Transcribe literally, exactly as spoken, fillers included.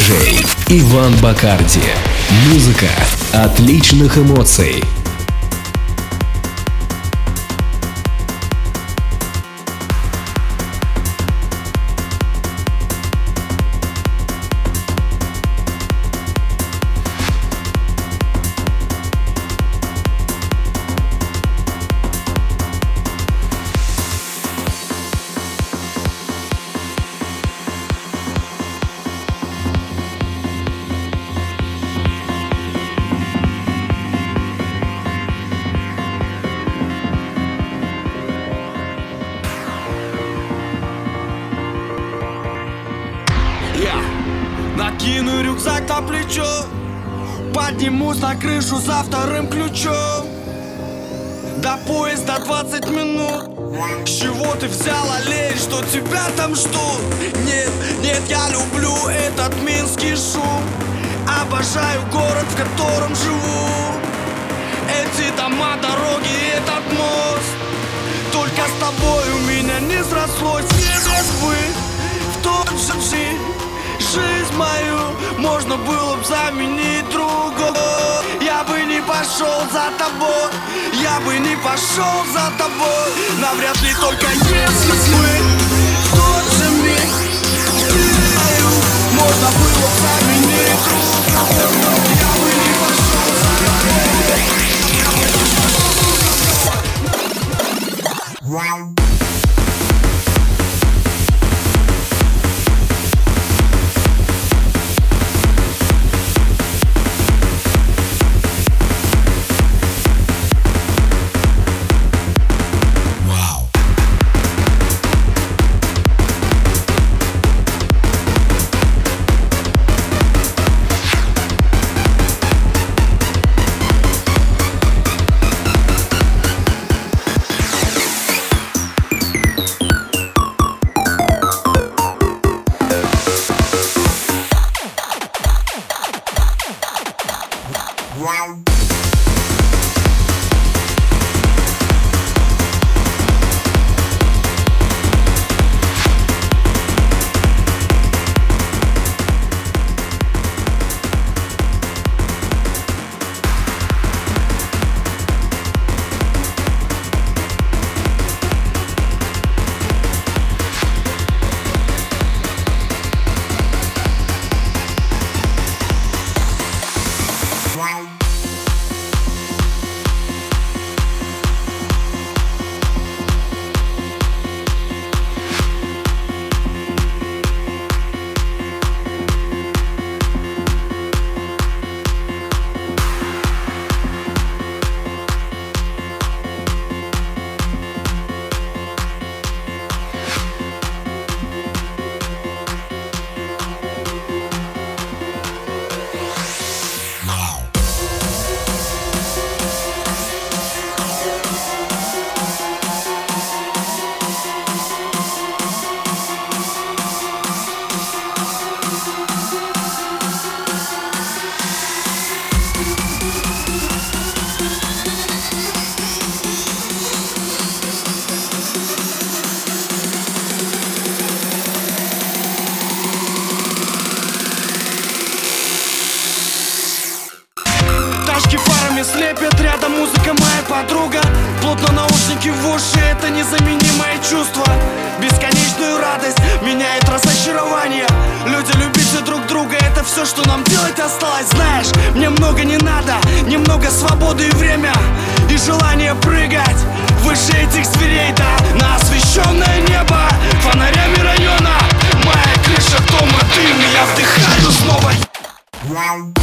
диджей Иван Бакарди. Музыка отличных эмоций. Накину рюкзак на плечо, поднимусь на крышу за вторым ключом. До поезда двадцать минут. С чего ты взяла, лень, что тебя там ждут? Нет, нет, я люблю этот минский шум. Обожаю город, в котором живу. Эти дома, дороги, этот мост. Только с тобой у меня не срослось. Не без бы в тот же жизнь. Жизнь мою можно было бы заменить другой. Я бы не пошел за тобой, я бы не пошел за тобой. Навряд ли только если бы в тот же миг жизнь мою можно было бы заменить другой. Я бы не пошел за тобой. Фарами слепят, рядом музыка моя подруга. Плотно наушники в уши, это незаменимое чувство. Бесконечную радость меняет разочарование. Люди, любите друг друга, это все, что нам делать осталось. Знаешь, мне много не надо, немного свободы и время. И желание прыгать выше этих зверей, да, на освещенное небо фонарями района. Моя крыша, дома, дым, я вдыхаю снова.